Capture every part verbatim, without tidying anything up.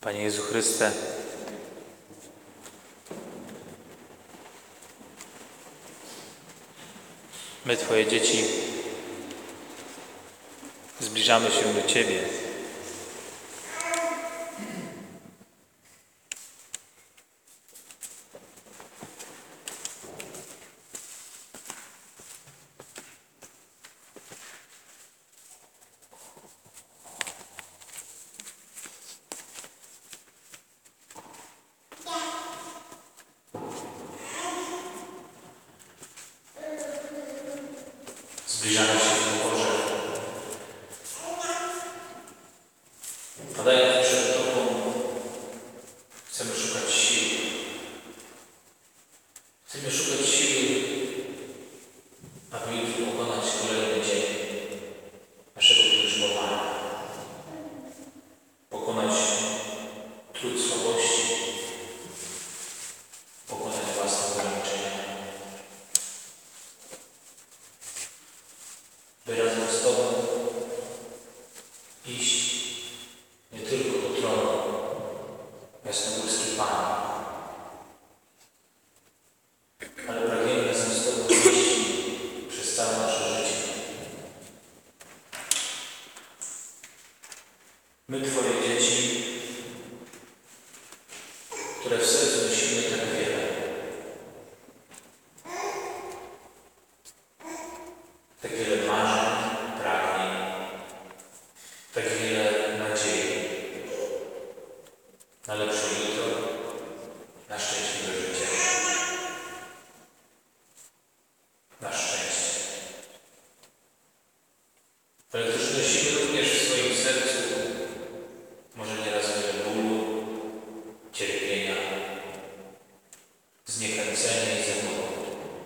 Panie Jezu Chryste, my, Twoje dzieci, zbliżamy się do Ciebie. Zbliżamy się do Boże. Padając przed Tobą, chcemy szukać siły. Chcemy szukać siły, aby już pokonać kolejny dzień naszego pielgrzymowania. Pokonać trud słabości, pokonać własne ograniczenia. By razem z Tobą iść nie tylko do tronu jasnogórskiej Pani, ale pragniemy razem z Tobą iść przez całe nasze życie. My, Twoje dzieci, które w sercu nosimy tak wiele, tak wiele marzeń, pragnień, tak wiele nadziei na lepsze jutro, na szczęśliwe życie, na szczęście. Ale też nosimy również w swoim sercu może nieraz wiele bólu, cierpienia, zniechęcenia i zawodu.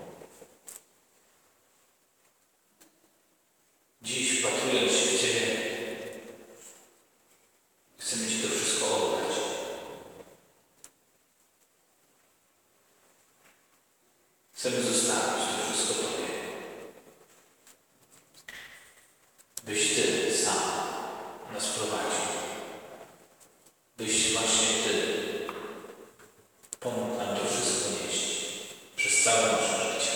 Dziś, wpatrując się w Ciebie, chcemy Ci to wszystko oddać. Chcemy zostawić to wszystko Tobie. Byś Ty sam nas prowadził. Byś właśnie Ty pomógł nam to wszystko nieść przez całe nasze życie.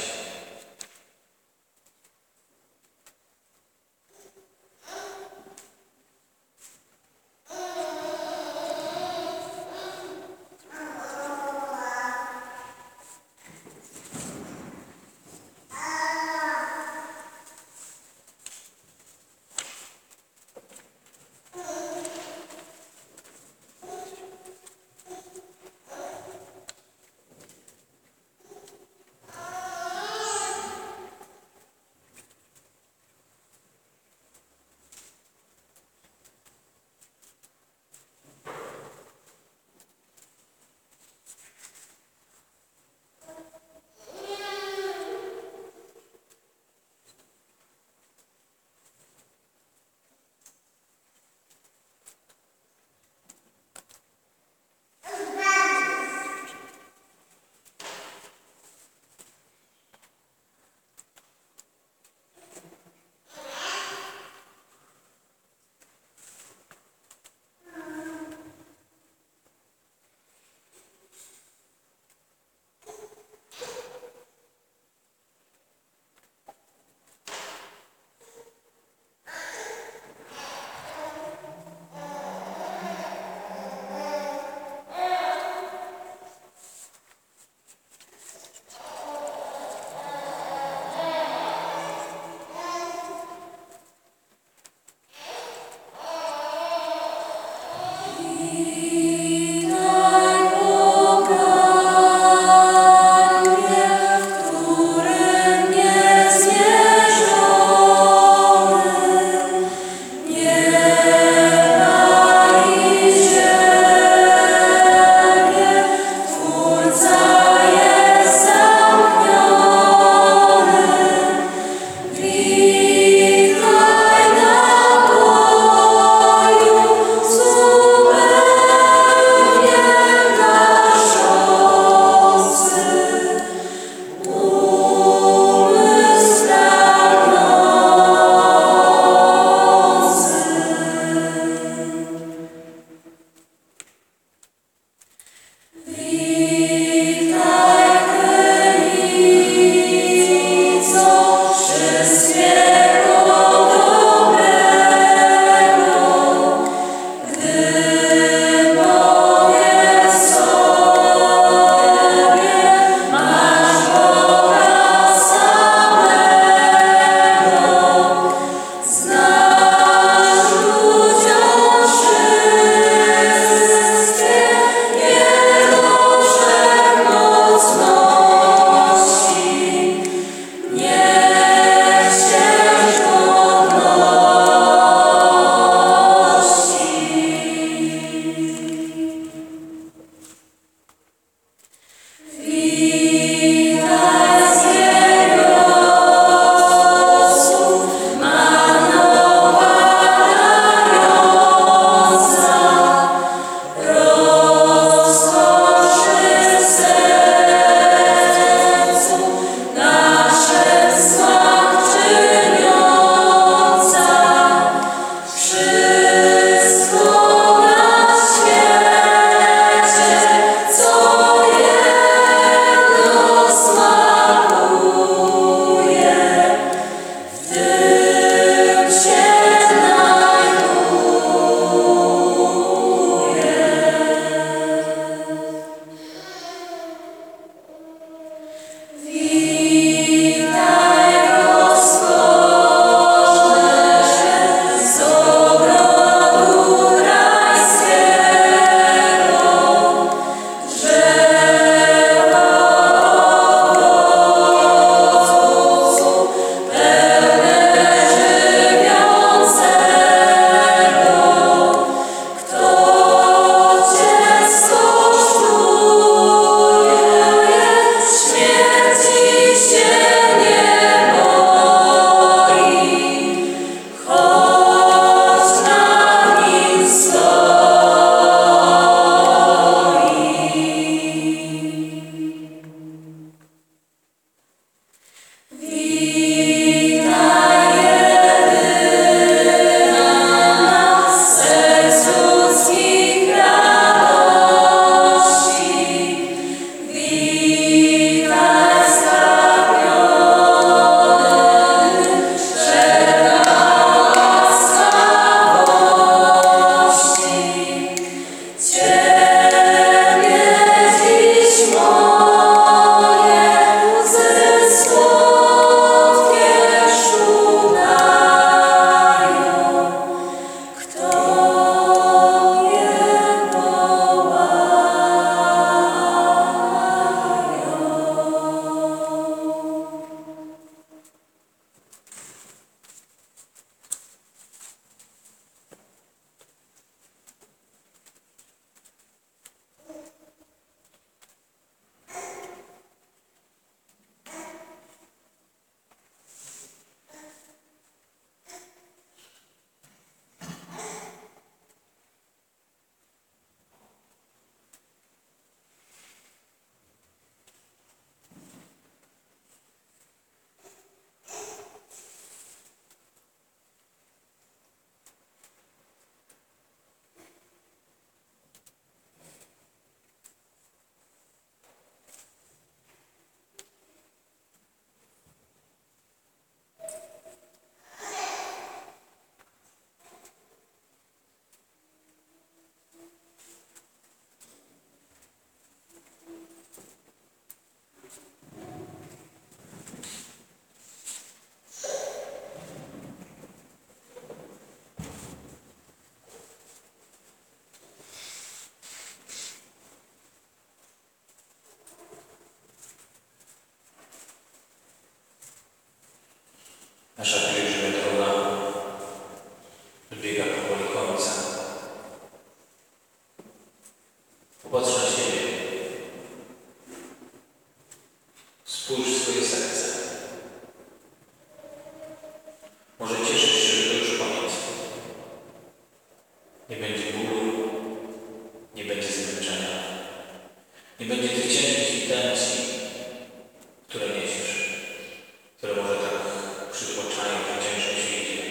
Nie będzie tych ciężkich intencji, które niesiesz, które może tak przytłaczają, że ciężko się idzie.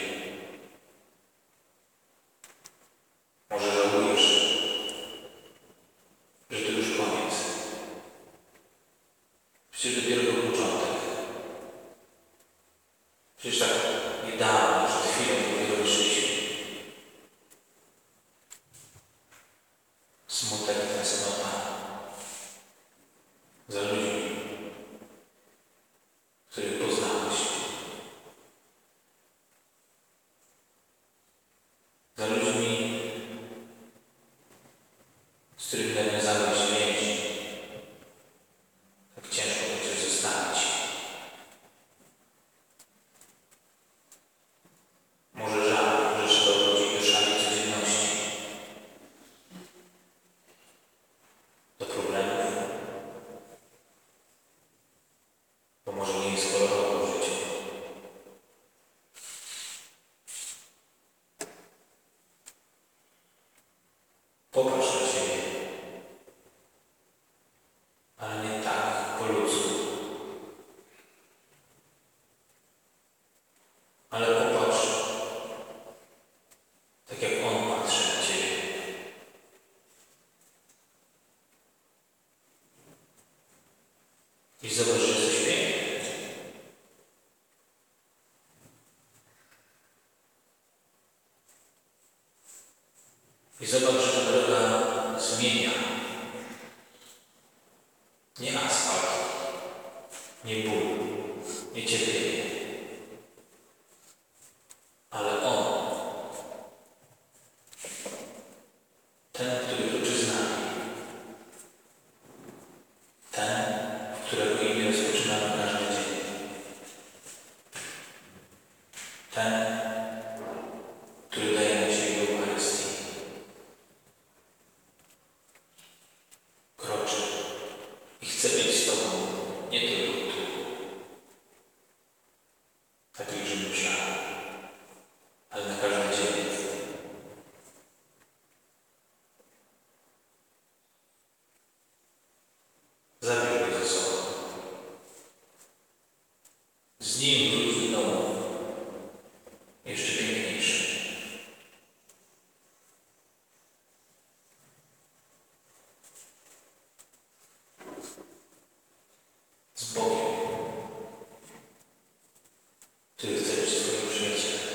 Może żałujesz, że to już koniec. Przecież dopiero był początek. Przecież tak niedawno, przed chwilą dopiero wyszliśmy. Smutek, tęsknota za ludźmi, których poznałeś. Za ludźmi, z którymi nawiązałeś więzi. Tak ciężko będzie zostawić. Może żal, że trzeba wrócić do szarej codzienności. Do problemów. Bo może nie jest kolorowo w życiu. Popatrz na siebie. Ale nie tak po ludzku. Ale popatrz, tak jak On patrzy na Ciebie. I zobacz, że jesteś piękny. I zobacz, że ta droga zmienia. Nie asfalt, nie ból, nie cierpienie, ale On, ten, który kroczy z nami, ten, w którego imię rozpoczynamy każdy dzień, ten, który daje nam siebie w Eucharystii, kroczy i chce być z Tobą nie tylko tu, tak jak Żydów żal, ale na każdy dzień. Zabierz go ze sobą. Z nim wróć do domu, jeszcze piękniejszy. Z Bogiem, który chce być Twoim przyjacielem.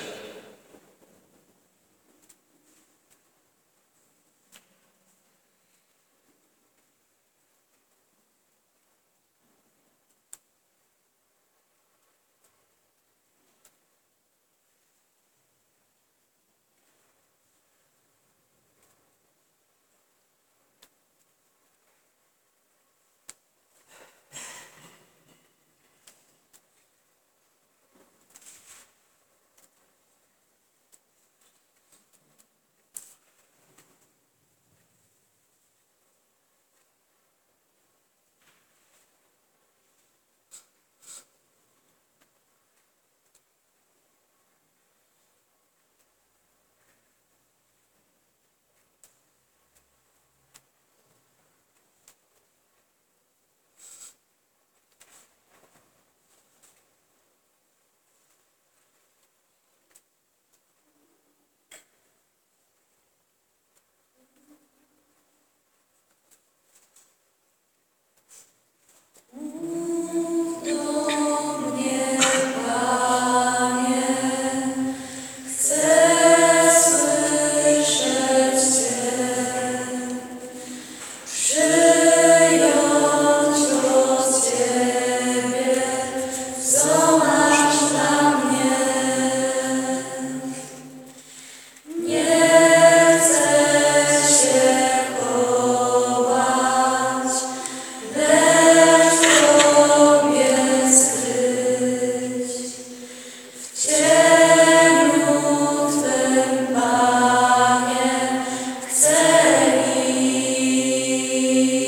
Chcę iść.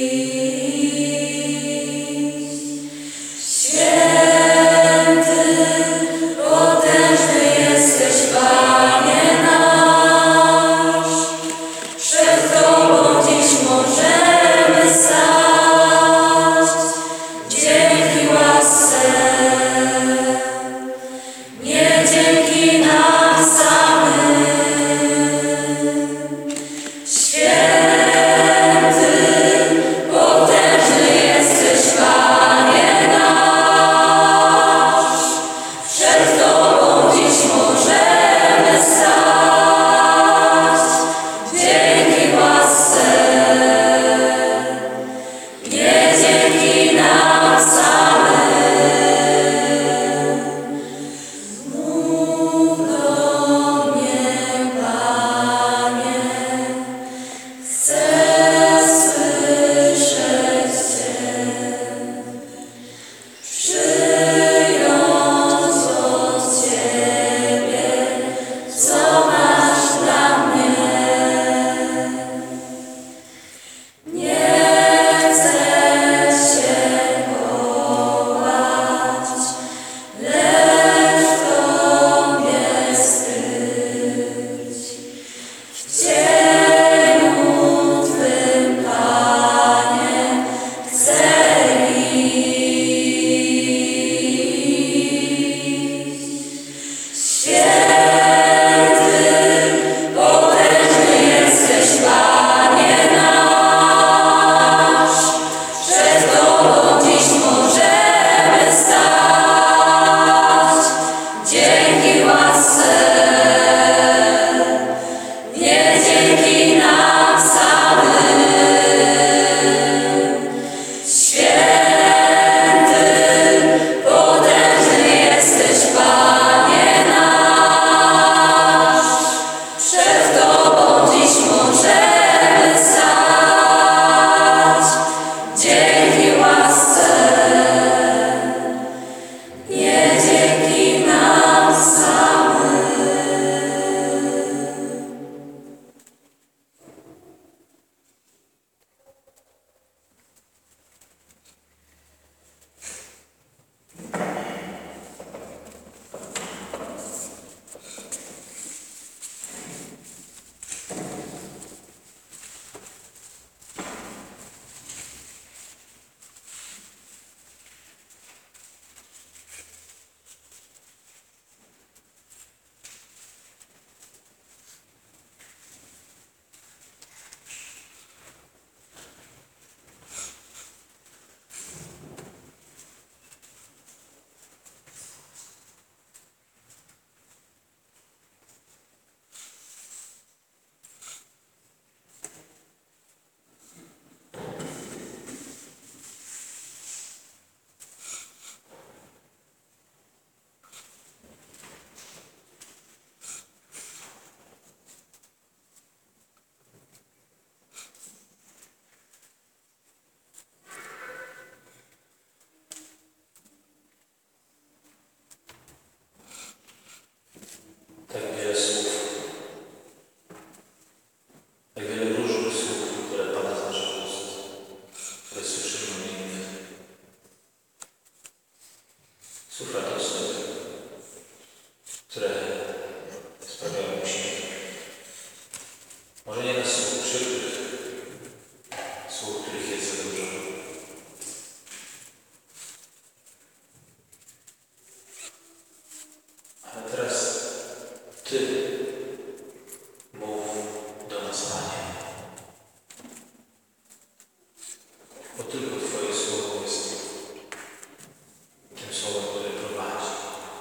bo tylko Twoje słowo jest tym słowem, które prowadzi.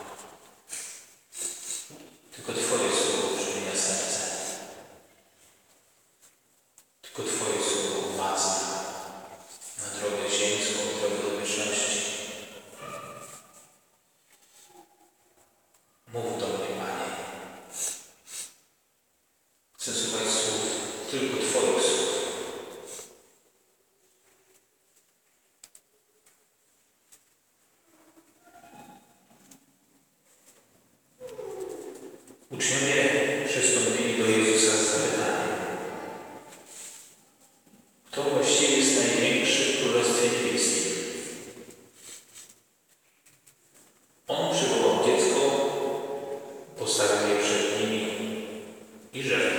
Tylko Twoje słowo przemienia serce. Tylko Twoje słowo umacnia na drogę ziemską, drogę do wieczności. Mów do mnie, Panie. Chcę słuchać słów, tylko Twoich słów. Uczniowie przystąpili do Jezusa z zapytaniem: kto właściwie jest największy w Królestwie Niebieskim? On przywołał dziecko, postawił je przed nimi i rzekł: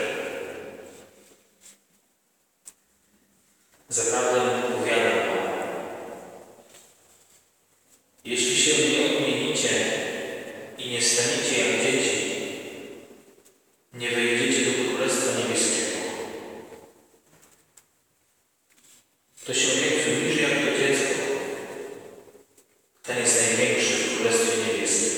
zaprawdę powiadam wam, jeśli się nie odmienicie i nie staniecie jak dzieci, nie wejdziecie do Królestwa Niebieskiego. Kto się nie przybliży jak to dziecko, ten jest największy w Królestwie Niebieskim.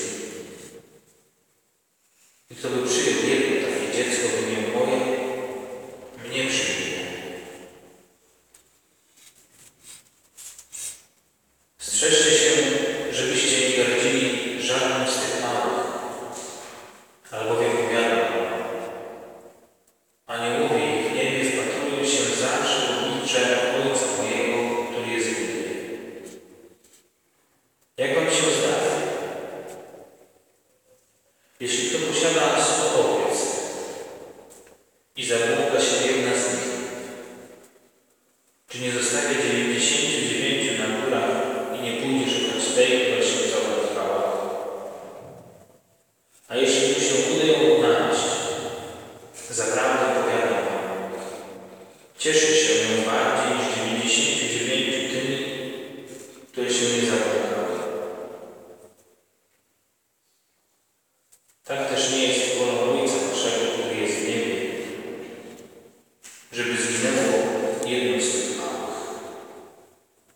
I kto by przyjął jedno takie dziecko w imię moje, mnie przyjmie. Strzeżcie się, żebyście nie gardzili żadnym z tych małych, albowiem powiadam wam, aniołowie w niebie wpatrują się zawsze w oblicze Ojca mojego, który jest w niebie. Jak wam się zdaje? Jeśli kto posiada sto owiec i zabłąka się jedna z nich, czy nie zostawia dziewięćdziesięciu dziewięciu na górach i nie pójdzie szukać tej, która się zaopatrywała? A jeśli mu się uda ją odnaleźć, zaprawdę powiadam wam, cieszy się ją bardziej niż dziewięćdziesięciu dziewięciu tymi, które się nie zabłąkały. Tak też nie jest wolą Ojca Waszego, który jest w niebie, żeby zginęło jedno z tych małych.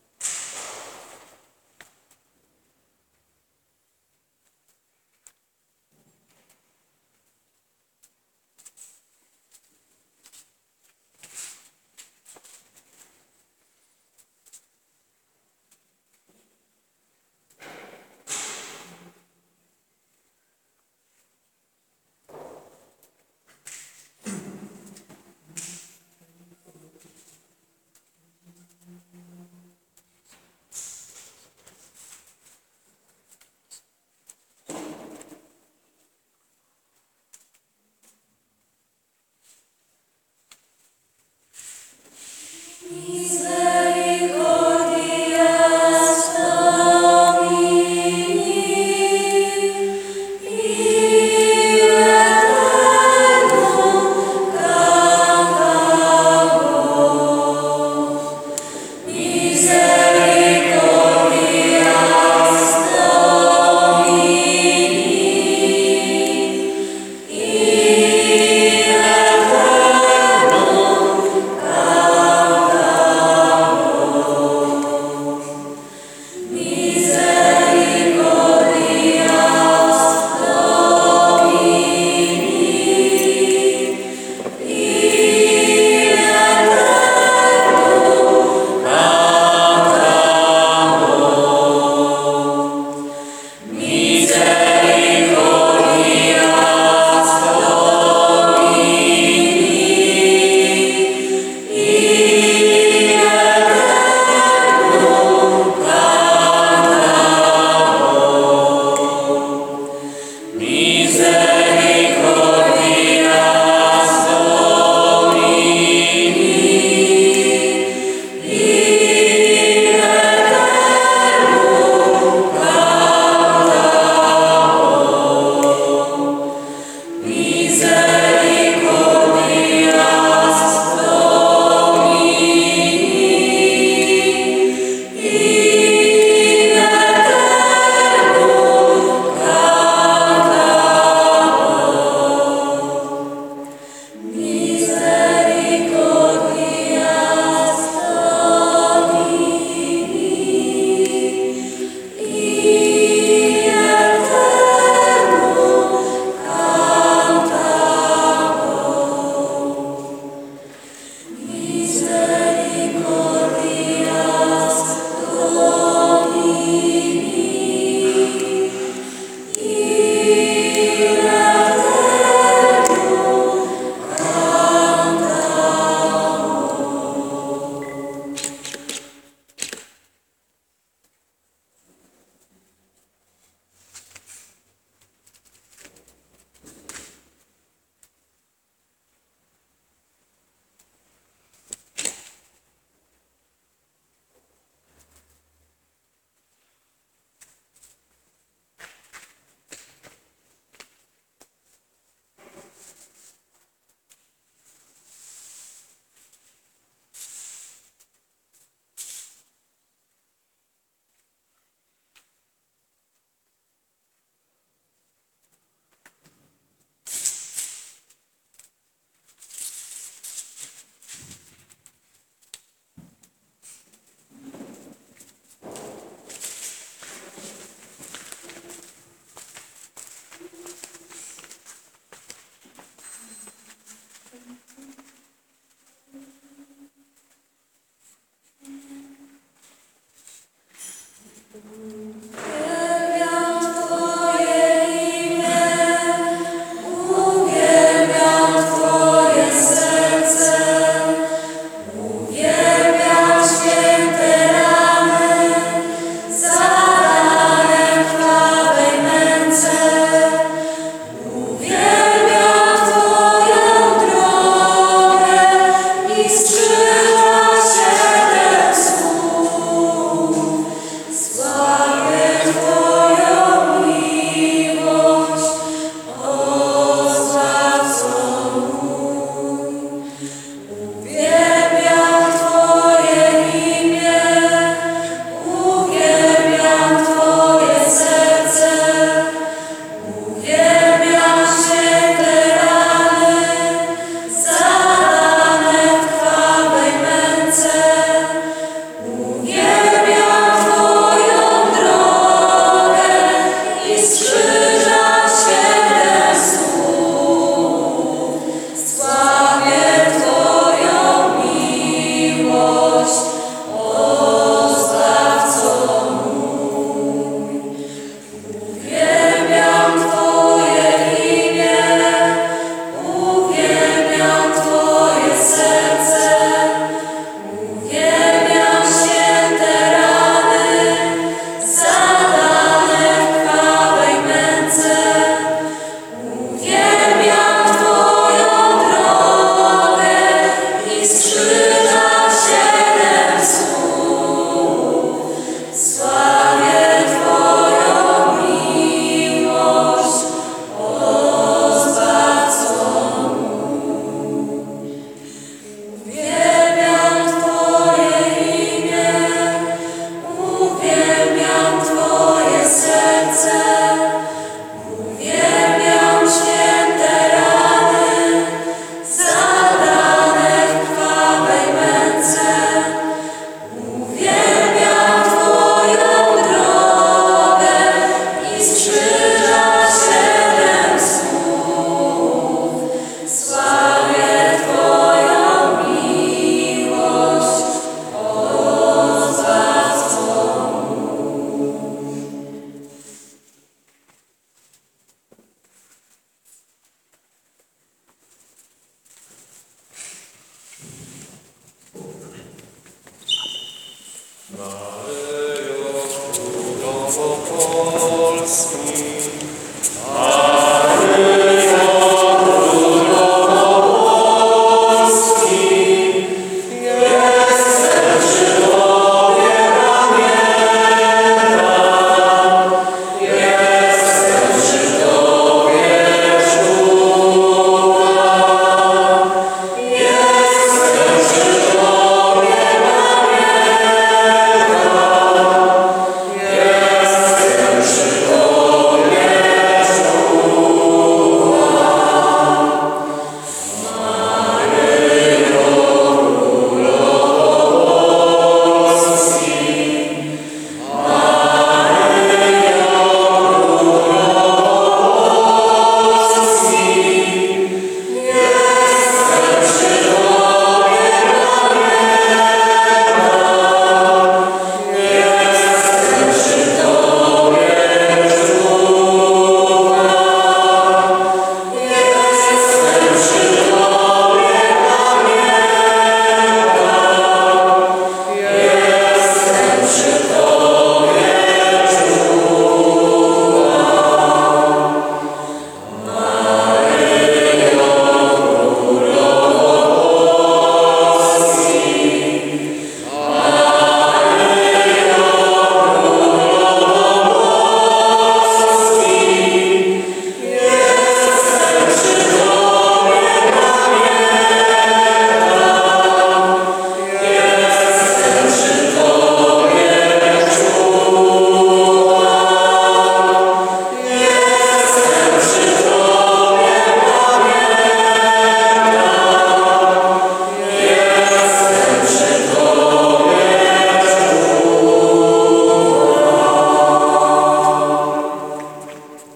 Maryjo, Królowo Polski,